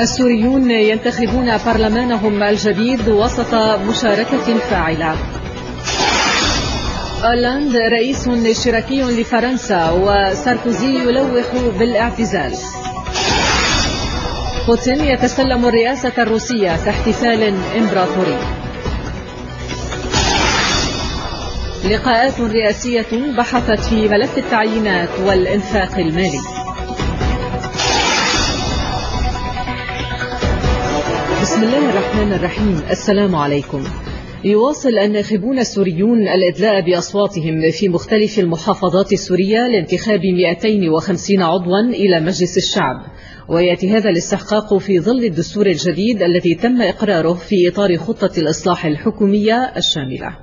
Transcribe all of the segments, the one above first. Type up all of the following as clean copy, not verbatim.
السوريون ينتخبون برلمانهم الجديد وسط مشاركة فاعلة. أولاند رئيس اشتراكي لفرنسا، وساركوزي يلوح بالاعتزال. بوتين يتسلم الرئاسة الروسية كاحتفال إمبراطوري. لقاءات رئاسية بحثت في ملف التعيينات والإنفاق المالي. بسم الله الرحمن الرحيم. السلام عليكم. يواصل الناخبون السوريون الإدلاء بأصواتهم في مختلف المحافظات السورية لانتخاب 250 عضوا إلى مجلس الشعب، ويأتي هذا الاستحقاق في ظل الدستور الجديد الذي تم إقراره في إطار خطة الإصلاح الحكومية الشاملة.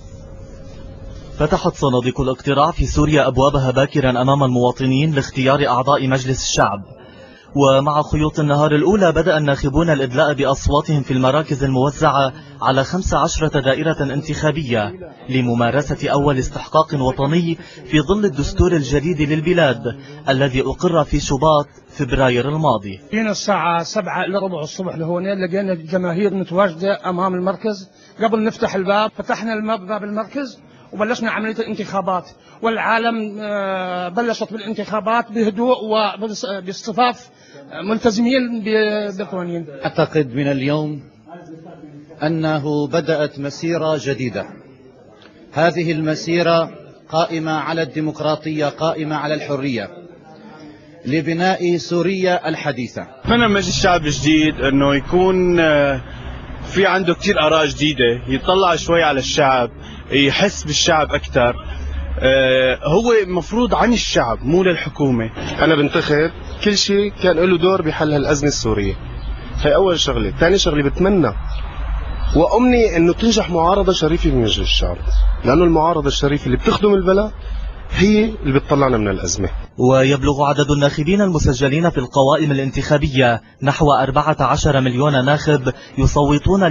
فتحت صناديق الاقتراع في سوريا أبوابها باكرا أمام المواطنين لاختيار أعضاء مجلس الشعب، ومع خيوط النهار الأولى بدأ الناخبون الإدلاء بأصواتهم في المراكز الموزعة على 15 دائرة انتخابية لممارسة أول استحقاق وطني في ظل الدستور الجديد للبلاد الذي أقر في شباط فبراير الماضي. جينا الساعة 7 إلى ربع الصبح لهون، لقينا الجماهير متواجدة أمام المركز. قبل نفتح الباب فتحنا باب المركز وبلشنا عملية الانتخابات، والعالم بلشت بالانتخابات بهدوء وباصطفاف ملتزمين بالقوانين. أعتقد من اليوم أنه بدأت مسيرة جديدة. هذه المسيرة قائمة على الديمقراطية، قائمة على الحرية، لبناء سوريا الحديثة. أتمنى مجلس الشعب الجديد أنه يكون في عنده كتير آراء جديدة، يطلع شوي على الشعب، يحس بالشعب أكثر. هو مفروض عن الشعب مو للحكومة. أنا بنتخب كل شيء كان له دور بحل هالأزمة السورية، هي أول شغلة. ثاني شغلة بتمنى وأمني أنه تنجح معارضة شريفة بمجلس الشعب، لأنه المعارضة الشريفة اللي بتخدم البلد هي اللي بتطلعنا من الأزمة. ويبلغ عدد الناخبين المسجلين في القوائم الانتخابية نحو 14 مليون ناخب يصوتون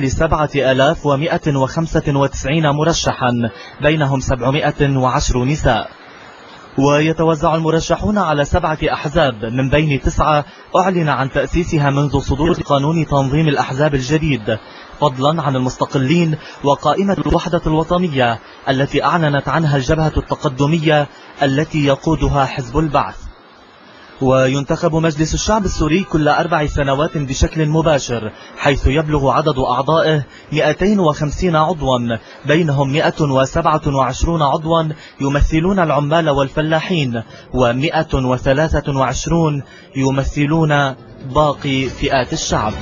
ل7195 مرشحا، بينهم 710 نساء. ويتوزع المرشحون على 7 أحزاب من بين 9 أعلن عن تأسيسها منذ صدور قانون تنظيم الأحزاب الجديد، فضلا عن المستقلين وقائمة الوحدة الوطنية التي أعلنت عنها الجبهة التقدمية التي يقودها حزب البعث. وينتخب مجلس الشعب السوري كل 4 سنوات بشكل مباشر، حيث يبلغ عدد أعضائه 250 عضوا، بينهم 127 عضوا يمثلون العمال والفلاحين، و123 يمثلون باقي فئات الشعب.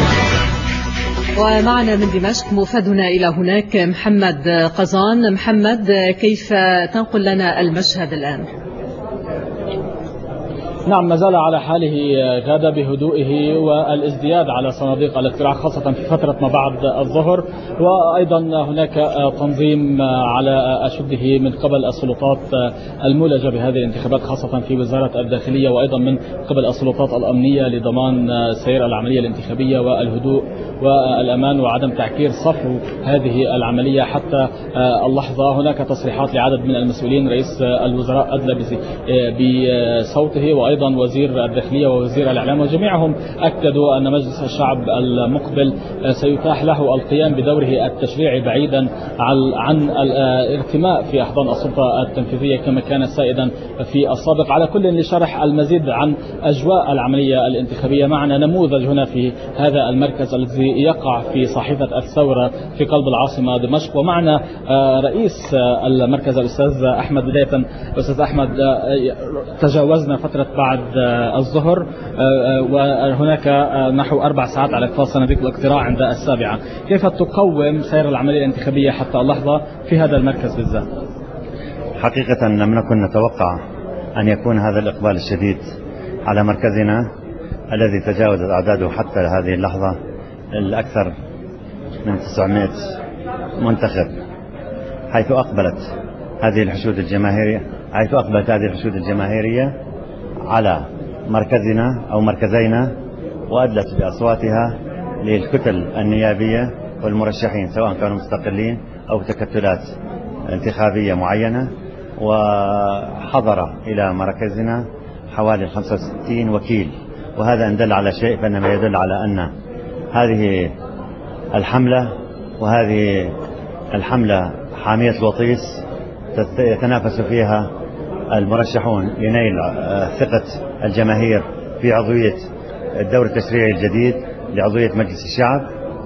ومعنا من دمشق موفدنا إلى هناك محمد قزان. محمد، كيف تنقل لنا المشهد الآن؟ نعم، ما زال على حاله غدا بهدوئه والازدياد على صناديق الاقتراع، خاصة في فترة ما بعد الظهر، وأيضا هناك تنظيم على أشده من قبل السلطات المولجة بهذه الانتخابات، خاصة في وزارة الداخلية، وأيضا من قبل السلطات الأمنية لضمان سير العملية الانتخابية والهدوء والأمان وعدم تعكير صفو هذه العملية حتى اللحظة. هناك تصريحات لعدد من المسؤولين، رئيس الوزراء أدلى بصوته، وأيضا وزير الداخلية ووزير الإعلام، وجميعهم أكدوا أن مجلس الشعب المقبل سيتاح له القيام بدوره التشريعي بعيدا عن الارتماء في أحضان السلطة التنفيذية كما كان سائدا في السابق. على كل لشرح المزيد عن أجواء العملية الانتخابية، معنا نموذج هنا في هذا المركز الذي يقع في صحيفة الثورة في قلب العاصمة دمشق، ومعنا رئيس المركز الأستاذ أحمد. بداية أستاذ أحمد، تجاوزنا فترة بعد الظهر، وهناك نحو 4 ساعات على إقفال صناديق الاقتراع عند 7. كيف تقوم سير العملية الانتخابية حتى اللحظة في هذا المركز بالذات؟ حقيقة لم نكن نتوقع أن يكون هذا الإقبال الشديد على مركزنا الذي تجاوزت أعداده حتى هذه اللحظة الأكثر من 900 منتخب، حيث أقبلت هذه الحشود الجماهيرية على مركزنا أو مركزينا، وأدلت بأصواتها للكتل النيابية والمرشحين سواء كانوا مستقلين أو تكتلات انتخابية معينة. وحضر إلى مركزنا حوالي 65 وكيل وهذا إن دل على شيء فإنما يدل على أن هذه الحملة حامية الوطيس يتنافس فيها المرشحون لنيل ثقة الجماهير في عضوية الدور التشريعي الجديد لعضوية مجلس الشعب.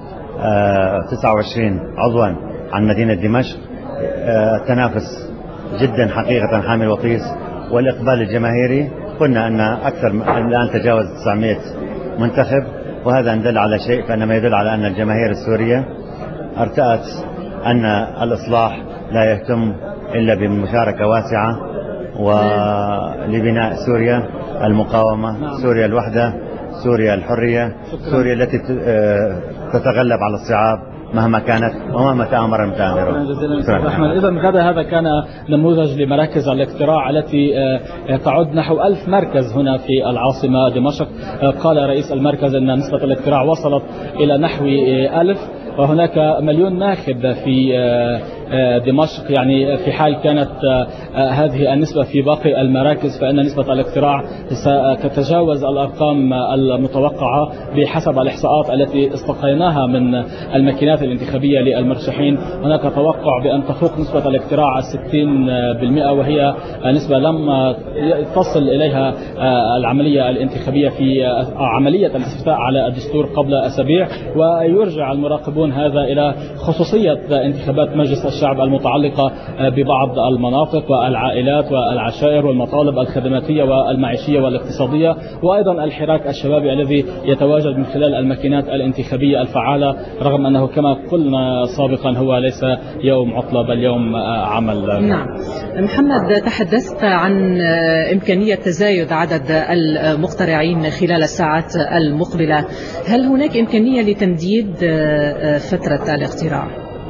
29 عضوا عن مدينة دمشق. التنافس جدا حقيقة حامي الوطيس، والإقبال الجماهيري قلنا أن أكثر الآن تجاوز 900 منتخب، وهذا إن دل على شيء فإنما يدل على أن الجماهير السورية ارتأت أن الإصلاح لا يهتم إلا بمشاركة واسعة ولبناء سوريا المقاومة، سوريا الوحدة، سوريا الحرية، سوريا التي تتغلب على الصعاب مهما كانت ومهما تآمر المتآمرون. إذا هذا كان نموذج لمراكز الاقتراع التي تعد نحو 1000 مركز هنا في العاصمة دمشق. قال رئيس المركز أن نسبة الاقتراع وصلت إلى نحو 1000، وهناك مليون ناخب في دمشق. يعني في حال كانت هذه النسبة في باقي المراكز فإن نسبة الاقتراع ستتجاوز الأرقام المتوقعة بحسب الإحصاءات التي استقيناها من الماكينات الانتخابية للمرشحين. هناك توقع بأن تفوق نسبة الاقتراع 60%، وهي نسبة لم تصل إليها العملية الانتخابية في عملية الاستفتاء على الدستور قبل أسابيع. ويرجع المراقبون هذا إلى خصوصية انتخابات مجلس الشعب المتعلقة ببعض المناطق والعائلات والعشائر والمطالب الخدماتية والمعيشية والاقتصادية، وأيضا الحراك الشبابي الذي يتواجد من خلال الماكينات الانتخابية الفعالة، رغم أنه كما قلنا سابقا هو ليس يوم عطلة بل يوم عمل. نعم محمد، تحدثت عن إمكانية تزايد عدد المقترعين خلال الساعات المقبلة، هل هناك إمكانية لتمديد فترة الاقتراع؟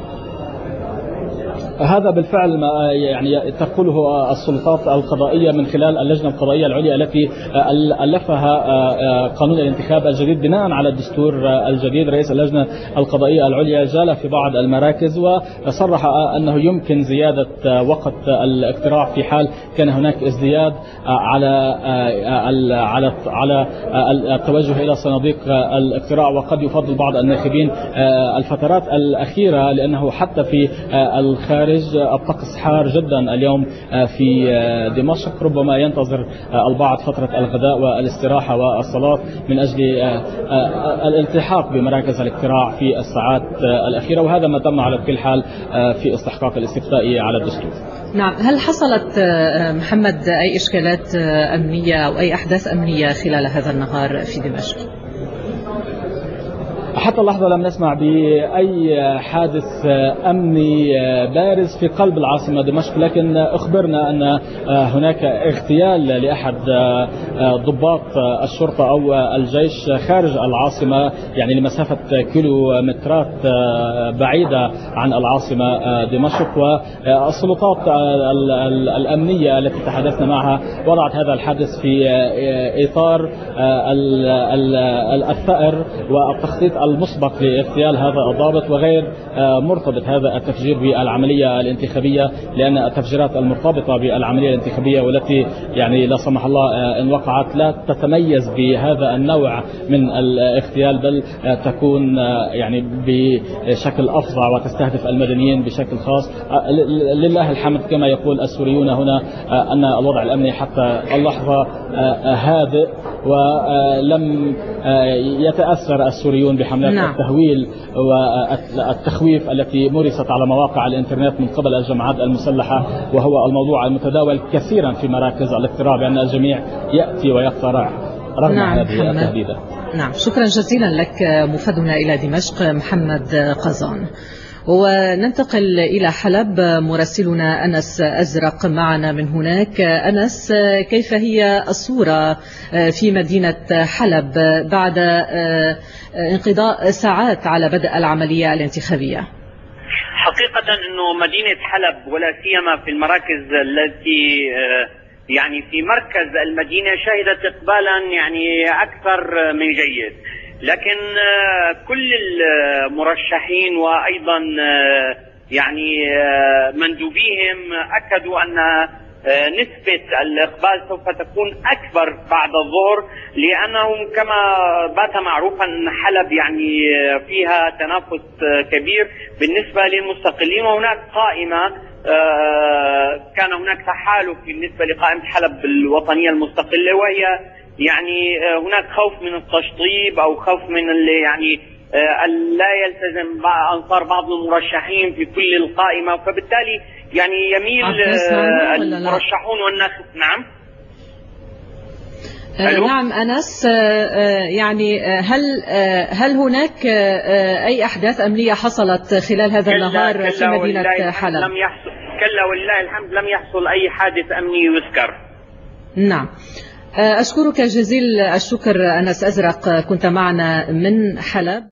هذا بالفعل ما يعني تقوله السلطات القضائية من خلال اللجنة القضائية العليا التي ألفها قانون الانتخاب الجديد بناء على الدستور الجديد. رئيس اللجنة القضائية العليا جال في بعض المراكز وصرح أنه يمكن زيادة وقت الاقتراع في حال كان هناك ازدياد على التوجه إلى صناديق الاقتراع. وقد يفضل بعض الناخبين الفترات الأخيرة، لأنه حتى في الخارج الطقس حار جدا اليوم في دمشق، ربما ينتظر البعض فترة الغداء والاستراحة والصلاة من أجل الالتحاق بمراكز الاقتراع في الساعات الأخيرة، وهذا ما تم على كل حال في استحقاق الاستفتاء على الدستور. نعم، هل حصلت محمد أي إشكالات أمنية أو أي أحداث أمنية خلال هذا النهار في دمشق؟ حتى اللحظة لم نسمع بأي حادث أمني بارز في قلب العاصمة دمشق، لكن أخبرنا أن هناك اغتيال لأحد ضباط الشرطة أو الجيش خارج العاصمة، يعني لمسافة كيلومترات بعيدة عن العاصمة دمشق. والسلطات الأمنية التي تحدثنا معها وضعت هذا الحادث في إطار الثأر والتخطيط المسبق لاغتيال هذا الضابط، وغير مرتبط هذا التفجير بالعملية الانتخابية، لأن التفجيرات المرتبطة بالعملية الانتخابية والتي يعني لا سمح الله إن وقعت لا تتميز بهذا النوع من الاغتيال، بل تكون يعني بشكل أفظع وتستهدف المدنيين بشكل خاص. لله الحمد كما يقول السوريون هنا أن الوضع الأمني حتى اللحظة هادئ، ولم يتأثر السوريون بحملات التهويل والتخويف التي مورست على مواقع الانترنت من قبل الجماعات المسلحة، وهو الموضوع المتداول كثيرا في مراكز الاقتراع بأن الجميع يأتي ويقترع رغم هذه التهديدات. نعم، شكرا جزيلا لك مفادنا إلى دمشق محمد قزان. وننتقل إلى حلب، مراسلنا أنس أزرق معنا من هناك. أنس، كيف هي الصورة في مدينة حلب بعد انقضاء ساعات على بدء العملية الانتخابية؟ حقيقة أنه مدينة حلب ولا سيما في المراكز التي يعني في مركز المدينة شهدت إقبالا يعني أكثر من جيد، لكن كل المرشحين وأيضا يعني مندوبيهم أكدوا أن نسبة الإقبال سوف تكون أكبر بعد الظهر، لأنه كما بات معروفا أن حلب يعني فيها تنافس كبير بالنسبة للمستقلين، وهناك قائمة كان هناك تحالف بالنسبة لقائمة حلب الوطنية المستقلة، وهي يعني هناك خوف من التشطيب أو خوف من اللي يعني لا يلتزم أنصار بعض المرشحين في كل القائمة، فبالتالي يعني يميل المرشحون والناخب. نعم. نعم أنس، يعني هل هناك أي أحداث أمنية حصلت خلال هذا النهار في مدينة حلب؟ لم يحصل، كلا ولله الحمد لم يحصل أي حادث أمني يذكر. نعم، أشكرك جزيل الشكر أنس أزرق، كنت معنا من حلب.